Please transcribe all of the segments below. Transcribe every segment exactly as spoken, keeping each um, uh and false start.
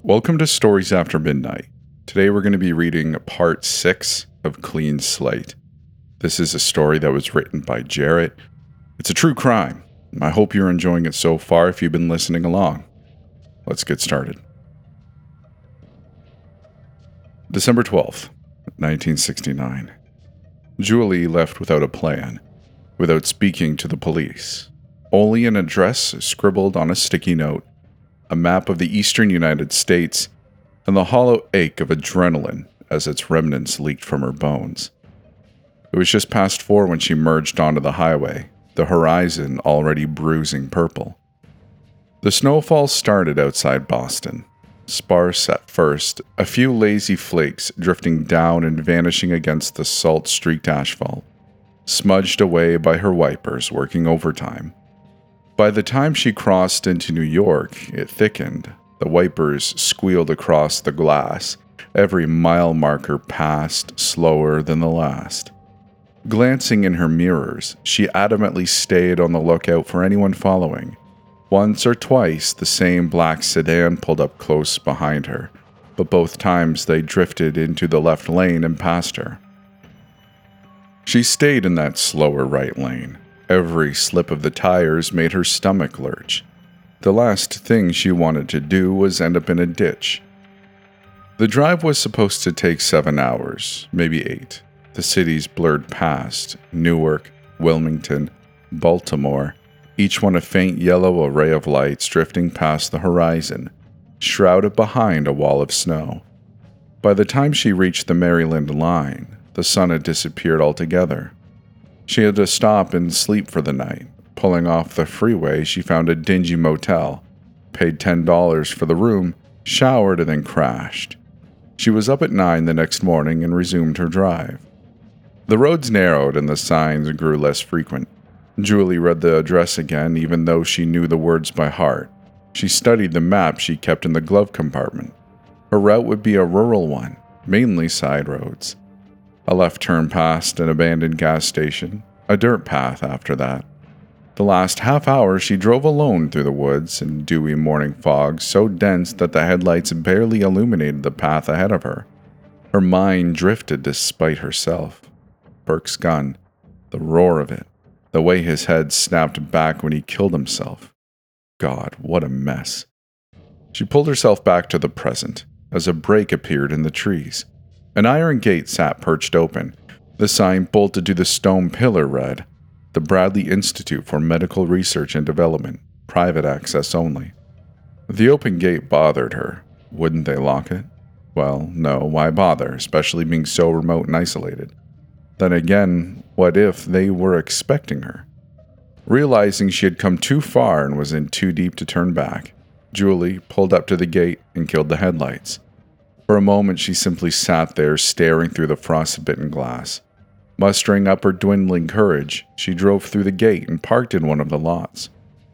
Welcome to Stories After Midnight. Today we're going to be reading part six of Clean Slate. This is a story that was written by Jarrett. It's a true crime. I hope you're enjoying it so far if you've been listening along. Let's get started. December twelfth, nineteen sixty-nine. Julie left without a plan, without speaking to the police. Only an address scribbled on a sticky note, a map of the eastern United States, and the hollow ache of adrenaline as its remnants leaked from her bones. It was just past four when she merged onto the highway, the horizon already bruising purple. The snowfall started outside Boston, sparse at first, a few lazy flakes drifting down and vanishing against the salt-streaked asphalt, smudged away by her wipers working overtime. By the time she crossed into New York, it thickened. The wipers squealed across the glass, every mile marker passed slower than the last. Glancing in her mirrors, she adamantly stayed on the lookout for anyone following. Once or twice, the same black sedan pulled up close behind her, but both times they drifted into the left lane and passed her. She stayed in that slower right lane. Every slip of the tires made her stomach lurch. The last thing she wanted to do was end up in a ditch. The drive was supposed to take seven hours, maybe eight. The cities blurred past, Newark, Wilmington, Baltimore, each one a faint yellow array of lights drifting past the horizon, shrouded behind a wall of snow. By the time she reached the Maryland line, the sun had disappeared altogether. She had to stop and sleep for the night. Pulling off the freeway, she found a dingy motel, paid ten dollars for the room, showered, and then crashed. She was up at nine the next morning and resumed her drive. The roads narrowed and the signs grew less frequent. Julie read the address again, even though she knew the words by heart. She studied the map she kept in the glove compartment. Her route would be a rural one, mainly side roads. A left turn past an abandoned gas station, a dirt path after that. The last half hour she drove alone through the woods in dewy morning fog so dense that the headlights barely illuminated the path ahead of her. Her mind drifted despite herself. Burke's gun, the roar of it, the way his head snapped back when he killed himself. God, what a mess. She pulled herself back to the present as a break appeared in the trees. An iron gate sat perched open. The sign bolted to the stone pillar read, "The Bradley Institute for Medical Research and Development, private access only." The open gate bothered her. Wouldn't they lock it? Well, no, why bother, especially being so remote and isolated? Then again, what if they were expecting her? Realizing she had come too far and was in too deep to turn back, Julie pulled up to the gate and killed the headlights. For a moment, she simply sat there staring through the frostbitten glass. Mustering up her dwindling courage, she drove through the gate and parked in one of the lots.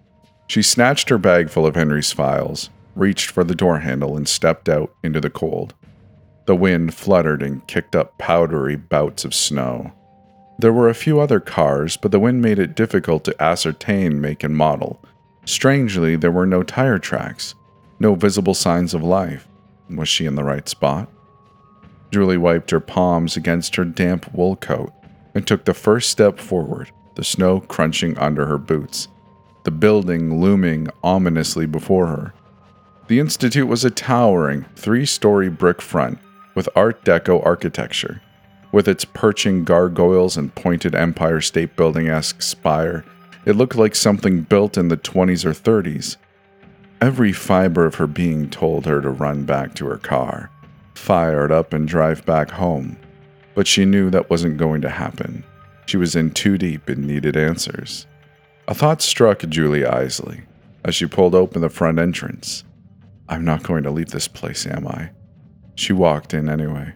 She snatched her bag full of Henry's files, reached for the door handle, and stepped out into the cold. The wind fluttered and kicked up powdery bouts of snow. There were a few other cars, but the wind made it difficult to ascertain make and model. Strangely, there were no tire tracks, no visible signs of life. Was she in the right spot? Julie wiped her palms against her damp wool coat and took the first step forward, the snow crunching under her boots, the building looming ominously before her. The Institute was a towering, three-story brick front with Art Deco architecture. With its perching gargoyles and pointed Empire State Building-esque spire, it looked like something built in the twenties or thirties. Every fiber of her being told her to run back to her car, fire it up and drive back home. But she knew that wasn't going to happen. She was in too deep and needed answers. A thought struck Julie Isley as she pulled open the front entrance. I'm not going to leave this place, am I? She walked in anyway.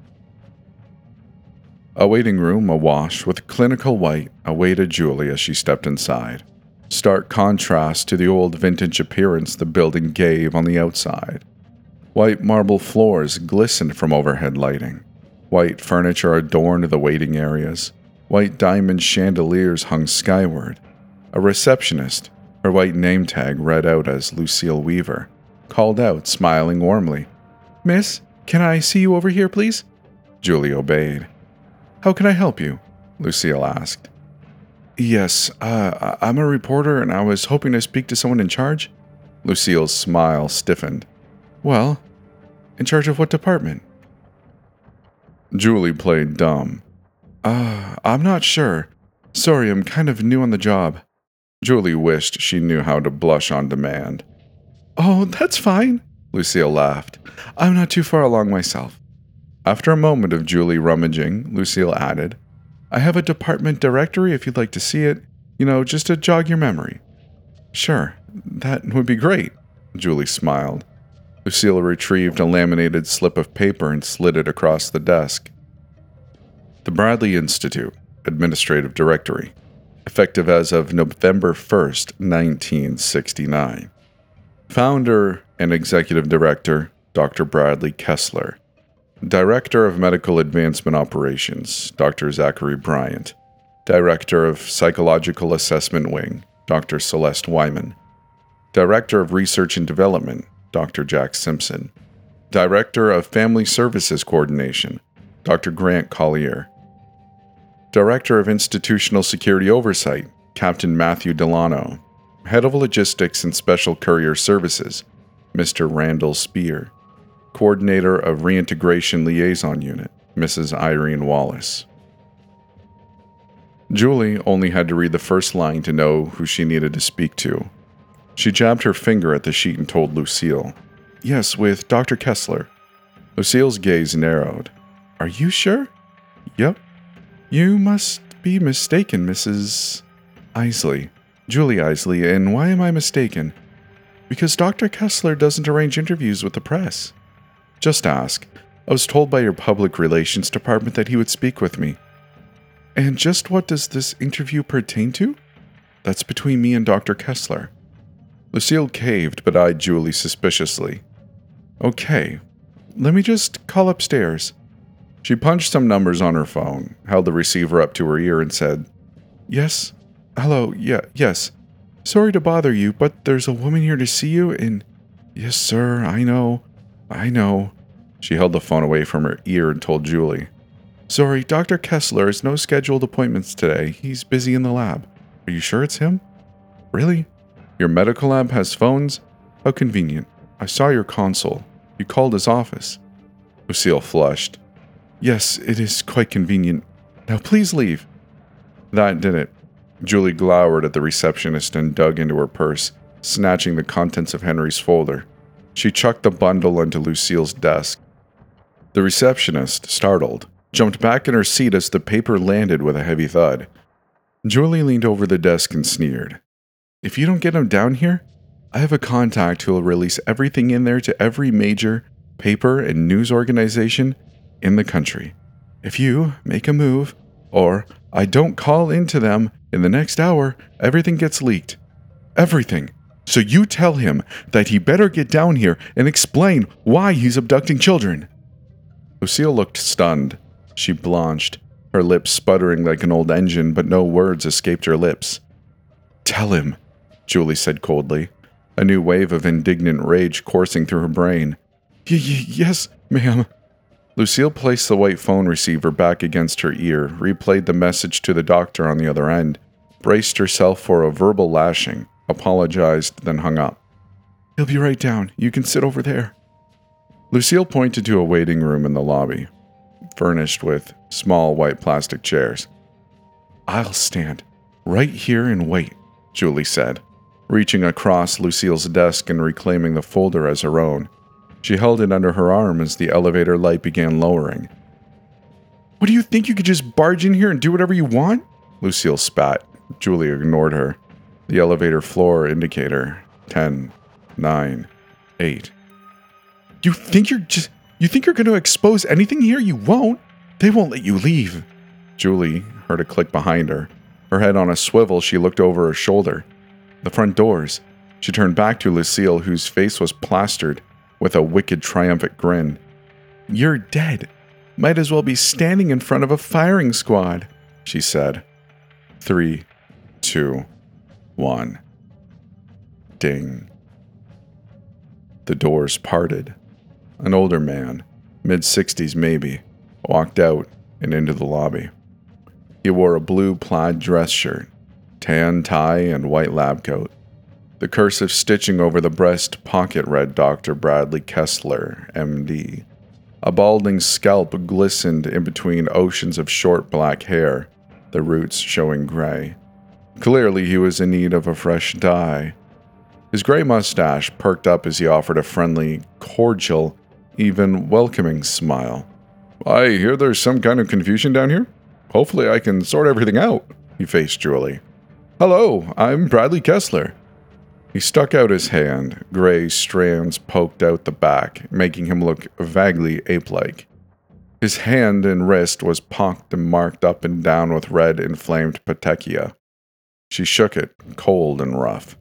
A waiting room awash with clinical white awaited Julie as she stepped inside. Stark contrast to the old vintage appearance the building gave on the outside. White marble floors glistened from overhead lighting. White furniture adorned the waiting areas. White diamond chandeliers hung skyward. A receptionist, her white name tag read out as Lucille Weaver, called out, smiling warmly. "Miss, can I see you over here, please?" Julie obeyed. "How can I help you?" Lucille asked. "Yes, uh, I'm a reporter and I was hoping to speak to someone in charge." Lucille's smile stiffened. "Well, in charge of what department?" Julie played dumb. Uh, I'm not sure. Sorry, I'm kind of new on the job." Julie wished she knew how to blush on demand. "Oh, that's fine," Lucille laughed. "I'm not too far along myself." After a moment of Julie rummaging, Lucille added, "I have a department directory if you'd like to see it, you know, just to jog your memory." "Sure, that would be great," Julie smiled. Lucille retrieved a laminated slip of paper and slid it across the desk. The Bradley Institute, Administrative Directory, effective as of November first, nineteen sixty-nine. Founder and Executive Director, Doctor Bradley Kessler. Director of Medical Advancement Operations, Doctor Zachary Bryant. Director of Psychological Assessment Wing, Doctor Celeste Wyman. Director of Research and Development, Doctor Jack Simpson. Director of Family Services Coordination, Doctor Grant Collier. Director of Institutional Security Oversight, Captain Matthew Delano. Head of Logistics and Special Courier Services, Mister Randall Spear. Coordinator of Reintegration Liaison Unit, Missus Irene Wallace. Julie only had to read the first line to know who she needed to speak to. She jabbed her finger at the sheet and told Lucille, "Yes, with Doctor Kessler." Lucille's gaze narrowed. "Are you sure?" "Yep." "You must be mistaken, Missus Isley. Julie Isley, and why am I mistaken?" "Because Doctor Kessler doesn't arrange interviews with the press." "Just ask. I was told by your public relations department that he would speak with me." "And just what does this interview pertain to?" "That's between me and Doctor Kessler." Lucille caved but eyed Julie suspiciously. "Okay, let me just call upstairs." She punched some numbers on her phone, held the receiver up to her ear and said, "Yes? Hello, yeah, yes. Sorry to bother you, but there's a woman here to see you and..." "Yes, sir, I know, I know." She held the phone away from her ear and told Julie, "Sorry, Doctor Kessler has no scheduled appointments today. He's busy in the lab. Are you sure it's him?" "Really? Your medical lab has phones? How convenient. I saw your console. You called his office." Lucille flushed. "Yes, it is quite convenient. Now please leave." That did it. Julie glowered at the receptionist and dug into her purse, snatching the contents of Henry's folder. She chucked the bundle onto Lucille's desk. The receptionist, startled, jumped back in her seat as the paper landed with a heavy thud. Julie leaned over the desk and sneered. "If you don't get him down here, I have a contact who will release everything in there to every major paper and news organization in the country. If you make a move, or I don't call into them in the next hour, everything gets leaked. Everything. So you tell him that he better get down here and explain why he's abducting children." Lucille looked stunned. She blanched, her lips sputtering like an old engine, but no words escaped her lips. "Tell him," Julie said coldly, a new wave of indignant rage coursing through her brain. Y- y- yes, ma'am." Lucille placed the white phone receiver back against her ear, replayed the message to the doctor on the other end, braced herself for a verbal lashing, apologized, then hung up. "He'll be right down. You can sit over there." Lucille pointed to a waiting room in the lobby, furnished with small white plastic chairs. "I'll stand right here and wait," Julie said, reaching across Lucille's desk and reclaiming the folder as her own. She held it under her arm as the elevator light began lowering. "What do you think, you could just barge in here and do whatever you want?" Lucille spat. Julie ignored her. The elevator floor indicator. Ten, nine, eight. "You think you're just... You think you're going to expose anything here? You won't. They won't let you leave." Julie heard a click behind her. Her head on a swivel, she looked over her shoulder. The front doors. She turned back to Lucille, whose face was plastered with a wicked, triumphant grin. "You're dead. Might as well be standing in front of a firing squad," she said. Three, two, one. Ding. The doors parted. An older man, mid-sixties maybe, walked out and into the lobby. He wore a blue plaid dress shirt, tan tie, and white lab coat. The cursive stitching over the breast pocket read Doctor Bradley Kessler, M D. A balding scalp glistened in between oceans of short black hair, the roots showing gray. Clearly he was in need of a fresh dye. His gray mustache perked up as he offered a friendly, cordial, even welcoming smile. "I hear there's some kind of confusion down here. Hopefully I can sort everything out," he faced Julie. "Hello, I'm Bradley Kessler." He stuck out his hand. Gray strands poked out the back, making him look vaguely ape-like. His hand and wrist was pocked and marked up and down with red inflamed petechia. She shook it, cold and rough.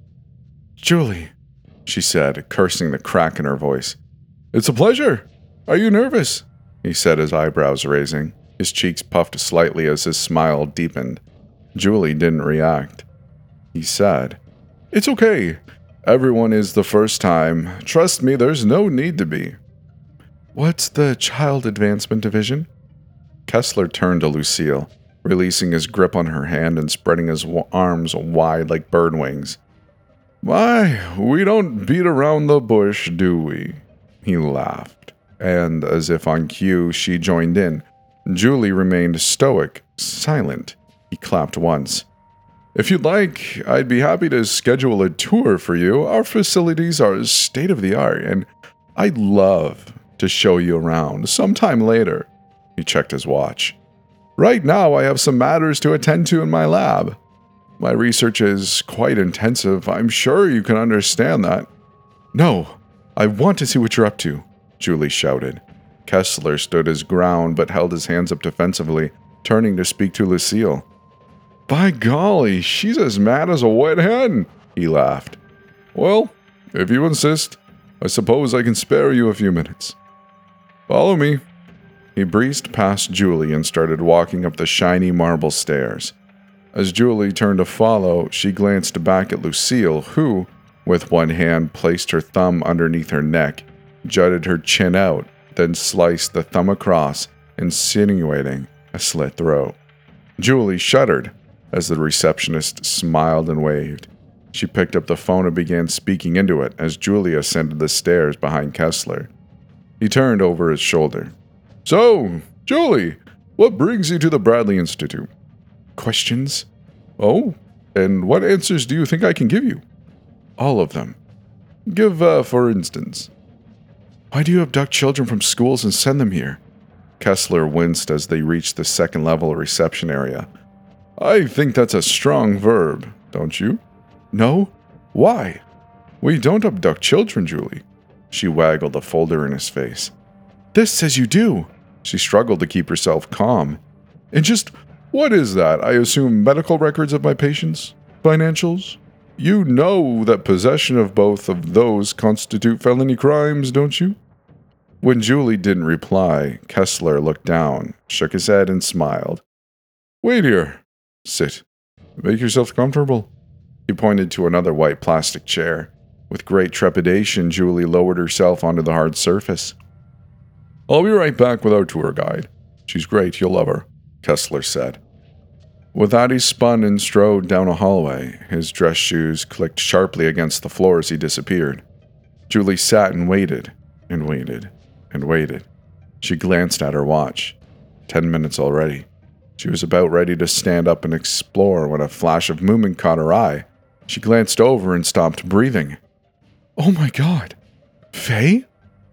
"Julie," she said, cursing the crack in her voice. "It's a pleasure. Are you nervous?" he said, his eyebrows raising. His cheeks puffed slightly as his smile deepened. Julie didn't react. He said, "It's okay. Everyone is the first time. Trust me, there's no need to be." "What's the Child Advancement Division?" Kessler turned to Lucille, releasing his grip on her hand and spreading his arms wide like bird wings. "Why, we don't beat around the bush, do we?" He laughed, and as if on cue, she joined in. Julie remained stoic, silent. He clapped once. "If you'd like, I'd be happy to schedule a tour for you. Our facilities are state-of-the-art, and I'd love to show you around sometime later." He checked his watch. "Right now, I have some matters to attend to in my lab. My research is quite intensive. I'm sure you can understand that." "No, I want to see what you're up to," Julie shouted. Kessler stood his ground but held his hands up defensively, turning to speak to Lucille. "By golly, she's as mad as a wet hen," he laughed. "Well, if you insist, I suppose I can spare you a few minutes. Follow me." He breezed past Julie and started walking up the shiny marble stairs. As Julie turned to follow, she glanced back at Lucille, who, with one hand, placed her thumb underneath her neck, jutted her chin out, then sliced the thumb across, insinuating a slit throat. Julie shuddered as the receptionist smiled and waved. She picked up the phone and began speaking into it as Julie ascended the stairs behind Kessler. He turned over his shoulder. "So, Julie, what brings you to the Bradley Institute?" "Questions." "Oh, and what answers do you think I can give you?" "All of them." "Give, uh, for instance." "Why do you abduct children from schools and send them here?" Kessler winced as they reached the second-level reception area. "I think that's a strong verb, don't you?" "No. Why?" "We don't abduct children, Julie." She waggled a folder in his face. "This says you do." She struggled to keep herself calm. "And just what is that? I assume medical records of my patients? Financials? You know that possession of both of those constitute felony crimes, don't you?" When Julie didn't reply, Kessler looked down, shook his head, and smiled. "Wait here. Sit. Make yourself comfortable." He pointed to another white plastic chair. With great trepidation, Julie lowered herself onto the hard surface. "I'll be right back with our tour guide. She's great, you'll love her," Kessler said. With that, he spun and strode down a hallway. His dress shoes clicked sharply against the floor as he disappeared. Julie sat and waited, and waited, and waited. She glanced at her watch. Ten minutes already. She was about ready to stand up and explore when a flash of movement caught her eye. She glanced over and stopped breathing. "Oh my God! Faye?"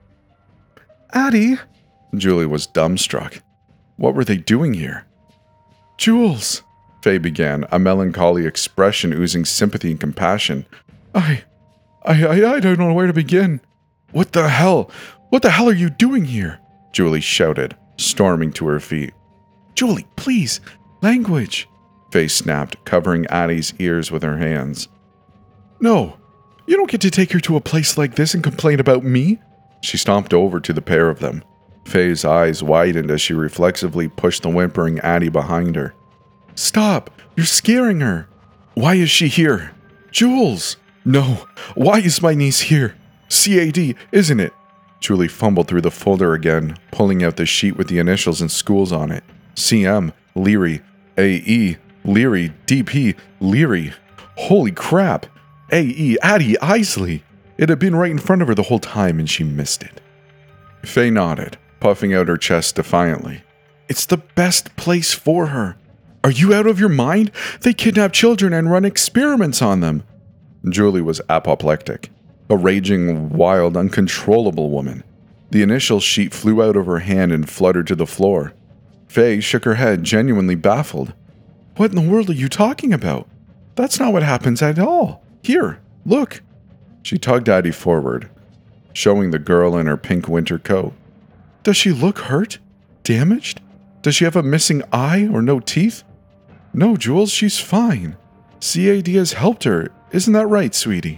"Addie!" Julie was dumbstruck. What were they doing here? "Jules!" Faye began, a melancholy expression oozing sympathy and compassion. I, I, I, I don't know where to begin." "What the hell? What the hell are you doing here?" Julie shouted, storming to her feet. "Julie, please! Language!" Faye snapped, covering Addie's ears with her hands. "No, you don't get to take her to a place like this and complain about me." She stomped over to the pair of them. Faye's eyes widened as she reflexively pushed the whimpering Addie behind her. "Stop! You're scaring her!" "Why is she here?" "Jules!" "No! Why is my niece here?" C A D, isn't it? Julie fumbled through the folder again, pulling out the sheet with the initials and schools on it. C M, Leary, A E, Leary, D P, Leary. Holy crap! A E, Addie Isley! It had been right in front of her the whole time and she missed it. Faye nodded, puffing out her chest defiantly. It's the best place for her. Are you out of your mind? They kidnap children and run experiments on them. Julie was apoplectic, a raging, wild, uncontrollable woman. The initial sheet flew out of her hand and fluttered to the floor. Faye shook her head, genuinely baffled. What in the world are you talking about? That's not what happens at all. Here, look. She tugged Addie forward, showing the girl in her pink winter coat. Does she look hurt? Damaged? Does she have a missing eye or no teeth? No, Jules, she's fine. C A D has helped her. Isn't that right, sweetie?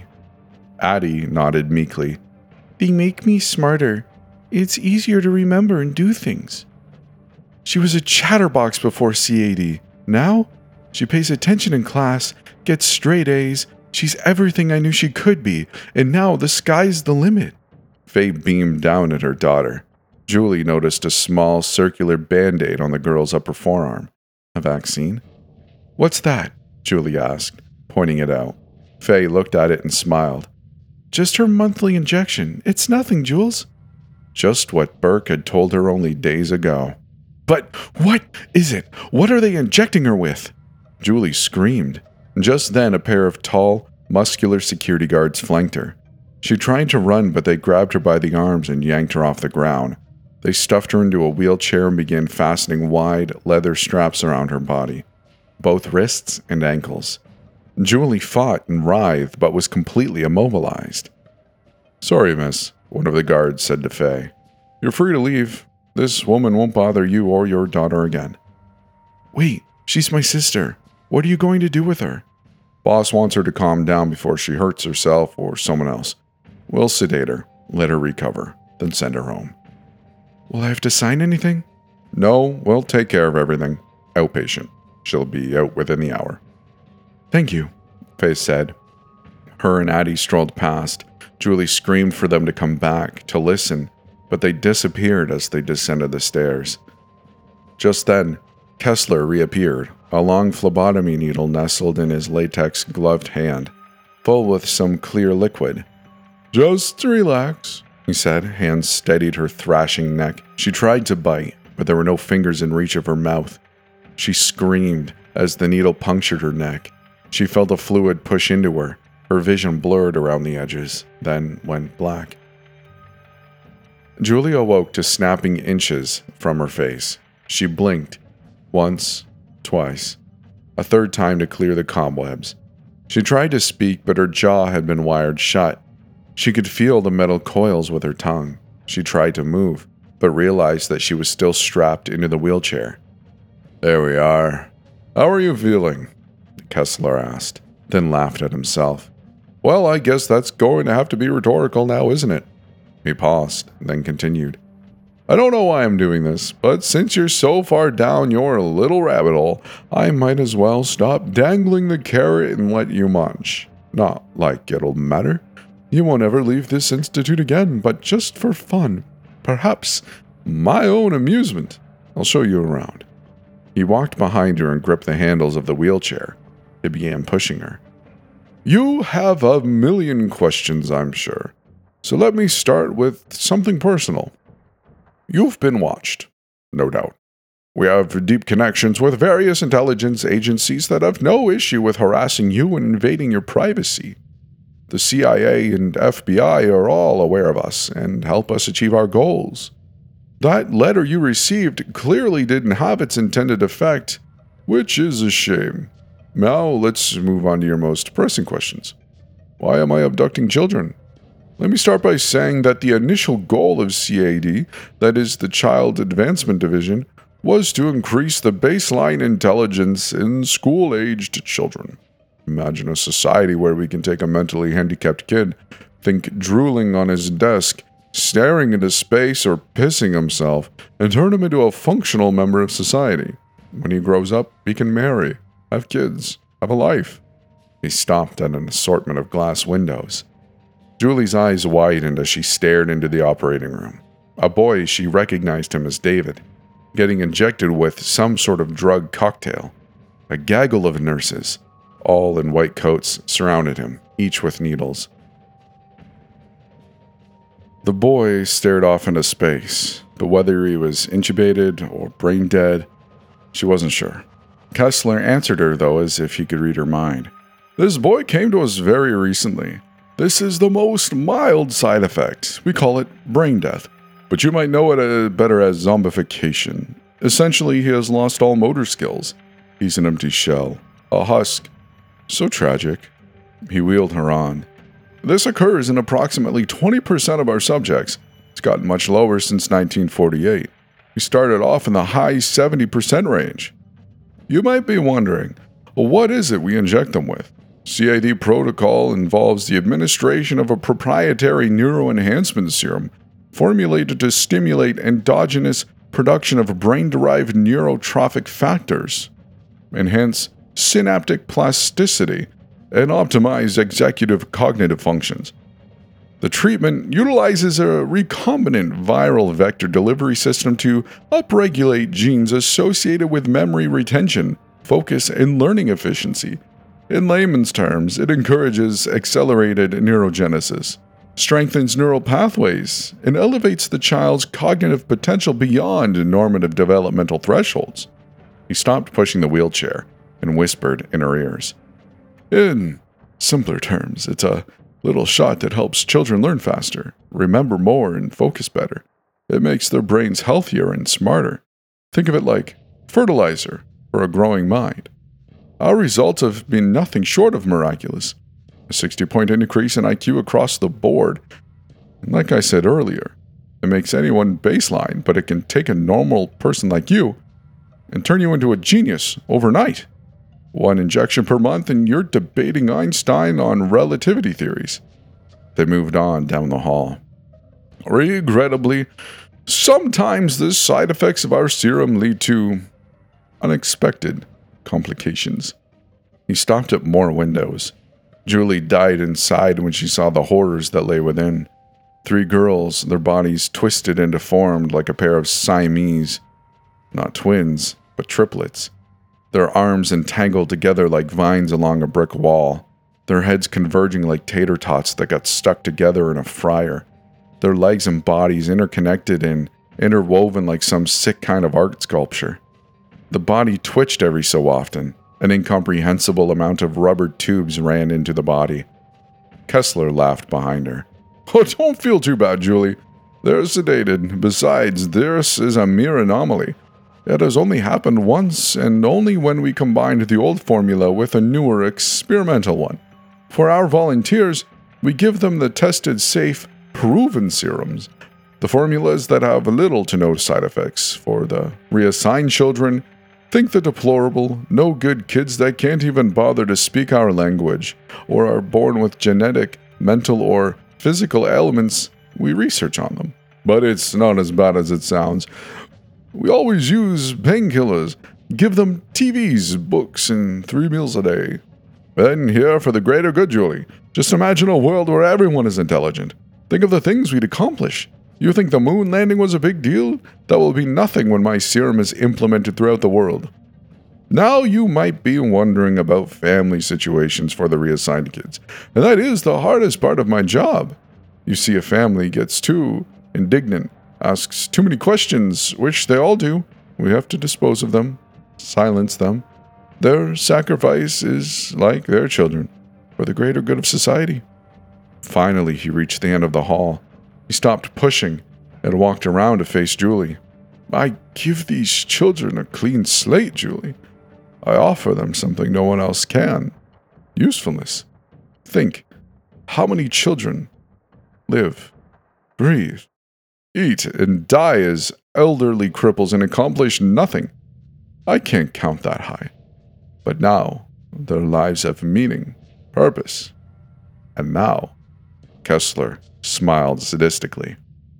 Addie nodded meekly. They make me smarter. It's easier to remember and do things. She was a chatterbox before C A D. Now, she pays attention in class, gets straight A's. She's everything I knew she could be, and now the sky's the limit. Faye beamed down at her daughter. Julie noticed a small circular band-aid on the girl's upper forearm. A vaccine? What's that? Julie asked, pointing it out. Faye looked at it and smiled. Just her monthly injection. It's nothing, Jules. Just what Burke had told her only days ago. But what is it? What are they injecting her with? Julie screamed. Just then, a pair of tall, muscular security guards flanked her. She tried to run, but they grabbed her by the arms and yanked her off the ground. They stuffed her into a wheelchair and began fastening wide, leather straps around her body, both wrists and ankles. Julie fought and writhed, but was completely immobilized. Sorry, miss, one of the guards said to Faye. You're free to leave. This woman won't bother you or your daughter again. Wait, she's my sister. What are you going to do with her? Boss wants her to calm down before she hurts herself or someone else. We'll sedate her, let her recover, then send her home. Will I have to sign anything? No, we'll take care of everything. Outpatient. She'll be out within the hour. Thank you, Faye said. Her and Addie strolled past. Julie screamed for them to come back, to listen, but they disappeared as they descended the stairs. Just then, Kessler reappeared, a long phlebotomy needle nestled in his latex-gloved hand, full with some clear liquid. Just relax, he said. Hands steadied her thrashing neck. She tried to bite, but there were no fingers in reach of her mouth. She screamed as the needle punctured her neck. She felt the fluid push into her. Her vision blurred around the edges, then went black. Julie awoke to snapping inches from her face. She blinked. Once, twice, a third time to clear the cobwebs. She tried to speak, but her jaw had been wired shut. She could feel the metal coils with her tongue. She tried to move, but realized that she was still strapped into the wheelchair. There we are. How are you feeling? Kessler asked, then laughed at himself. Well, I guess that's going to have to be rhetorical now, isn't it? He paused, then continued. I don't know why I'm doing this, but since you're so far down your little rabbit hole, I might as well stop dangling the carrot and let you munch. Not like it'll matter. You won't ever leave this institute again, but just for fun. Perhaps my own amusement. I'll show you around. He walked behind her and gripped the handles of the wheelchair. He began pushing her. You have a million questions, I'm sure. So let me start with something personal. You've been watched, no doubt. We have deep connections with various intelligence agencies that have no issue with harassing you and invading your privacy. The C I A and F B I are all aware of us and help us achieve our goals. That letter you received clearly didn't have its intended effect, which is a shame. Now let's move on to your most pressing questions. Why am I abducting children? Let me start by saying that the initial goal of C A D, that is the Child Advancement Division, was to increase the baseline intelligence in school-aged children. Imagine a society where we can take a mentally handicapped kid, think drooling on his desk, staring into space or pissing himself, and turn him into a functional member of society. When he grows up, he can marry, have kids, have a life. He stopped at an assortment of glass windows. Julie's eyes widened as she stared into the operating room. A boy, she recognized him as David, getting injected with some sort of drug cocktail. A gaggle of nurses, all in white coats, surrounded him, each with needles. The boy stared off into space, but whether he was intubated or brain dead, she wasn't sure. Kessler answered her, though, as if he could read her mind. This boy came to us very recently. This is the most mild side effect. We call it brain death, but you might know it uh, better as zombification. Essentially, he has lost all motor skills. He's an empty shell, a husk. So tragic. He wheeled her on. This occurs in approximately twenty percent of our subjects. It's gotten much lower since nineteen forty-eight. We started off in the high seventy percent range. You might be wondering, well, what is it we inject them with? C I D protocol involves the administration of a proprietary neuroenhancement serum formulated to stimulate endogenous production of brain-derived neurotrophic factors, enhance synaptic plasticity, and optimize executive cognitive functions. The treatment utilizes a recombinant viral vector delivery system to upregulate genes associated with memory retention, focus, and learning efficiency. In layman's terms, it encourages accelerated neurogenesis, strengthens neural pathways, and elevates the child's cognitive potential beyond normative developmental thresholds. He stopped pushing the wheelchair and whispered in her ears. In simpler terms, it's a little shot that helps children learn faster, remember more, and focus better. It makes their brains healthier and smarter. Think of it like fertilizer for a growing mind. Our results have been nothing short of miraculous. A sixty-point increase in I Q across the board. And like I said earlier, it makes anyone baseline, but it can take a normal person like you and turn you into a genius overnight. One injection per month and you're debating Einstein on relativity theories. They moved on down the hall. Regrettably, sometimes the side effects of our serum lead to unexpected complications. He stopped at more windows. Julie died inside when she saw the horrors that lay within. Three girls, their bodies twisted and deformed like a pair of Siamese. Not twins, but triplets. Their arms entangled together like vines along a brick wall. Their heads converging like tater tots that got stuck together in a fryer. Their legs and bodies interconnected and interwoven like some sick kind of art sculpture. The body twitched every so often. An incomprehensible amount of rubber tubes ran into the body. Kessler laughed behind her. Oh, don't feel too bad, Julie. They're sedated. Besides, this is a mere anomaly. It has only happened once, and only when we combined the old formula with a newer experimental one. For our volunteers, we give them the tested, safe, proven serums, the formulas that have little to no side effects. For the reassigned children, think the deplorable, no-good kids that can't even bother to speak our language, or are born with genetic, mental, or physical ailments. We research on them. But it's not as bad as it sounds. We always use painkillers, give them T Vs, books, and three meals a day. And here for the greater good, Julie. Just imagine a world where everyone is intelligent. Think of the things we'd accomplish. You think the moon landing was a big deal? That will be nothing when my serum is implemented throughout the world. Now you might be wondering about family situations for the reassigned kids, and that is the hardest part of my job. You see, a family gets too indignant, asks too many questions, which they all do. We have to dispose of them, silence them. Their sacrifice is like their children, for the greater good of society. Finally, he reached the end of the hall. He stopped pushing and walked around to face Julie. I give these children a clean slate, Julie. I offer them something no one else can. Usefulness. Think, how many children live, breathe, eat, and die as elderly cripples and accomplish nothing? I can't count that high. But now, their lives have meaning, purpose. And now, Kessler smiled sadistically.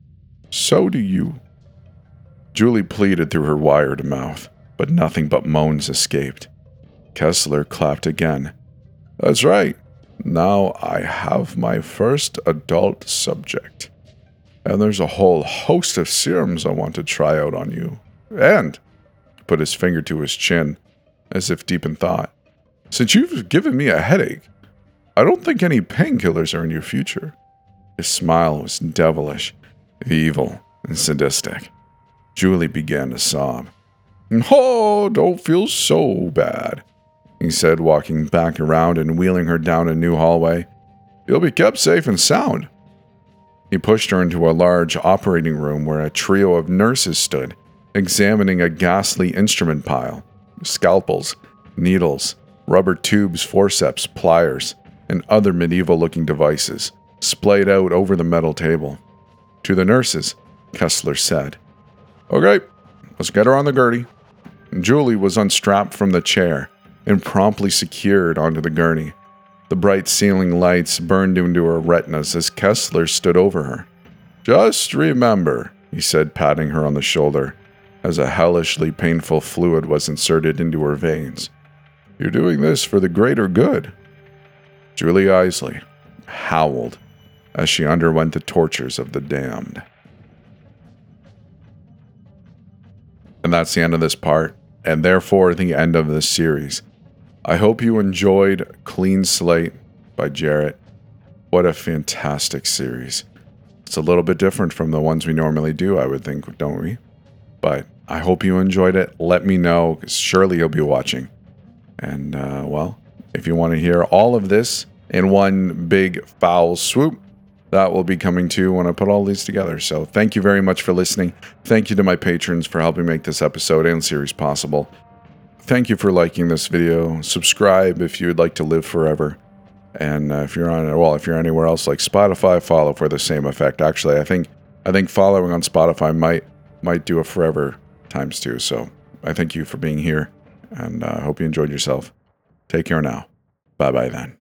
So do you. Julie pleaded through her wired mouth, but nothing but moans escaped. Kessler clapped again. That's right. Now I have my first adult subject. And there's a whole host of serums I want to try out on you. And put his finger to his chin, as if deep in thought. Since you've given me a headache, I don't think any painkillers are in your future. His smile was devilish, evil, and sadistic. Julie began to sob. Oh, don't feel so bad, he said, walking back around and wheeling her down a new hallway. You'll be kept safe and sound. He pushed her into a large operating room where a trio of nurses stood, examining a ghastly instrument pile. Scalpels, needles, rubber tubes, forceps, pliers, and other medieval-looking devices splayed out over the metal table. To the nurses, Kessler said, Okay, let's get her on the gurney. Julie was unstrapped from the chair and promptly secured onto the gurney. The bright ceiling lights burned into her retinas as Kessler stood over her. Just remember, he said, patting her on the shoulder, as a hellishly painful fluid was inserted into her veins. You're doing this for the greater good. Julie Isley howled as she underwent the tortures of the damned. And that's the end of this part, and therefore the end of this series. I hope you enjoyed Clean Slate by Jarrett. What a fantastic series. It's a little bit different from the ones we normally do, I would think, don't we? But I hope you enjoyed it. Let me know, because surely you'll be watching. And, uh, well, if you want to hear all of this in one big foul swoop, that will be coming too when I put all these together. So thank you very much for listening. Thank you to my patrons for helping make this episode and series possible. Thank you for liking this video. Subscribe if you would like to live forever. And uh, if you're on, well, if you're anywhere else like Spotify, follow for the same effect. Actually, I think I think following on Spotify might might do a forever times two. So I thank you for being here, and I uh, hope you enjoyed yourself. Take care now. Bye bye then.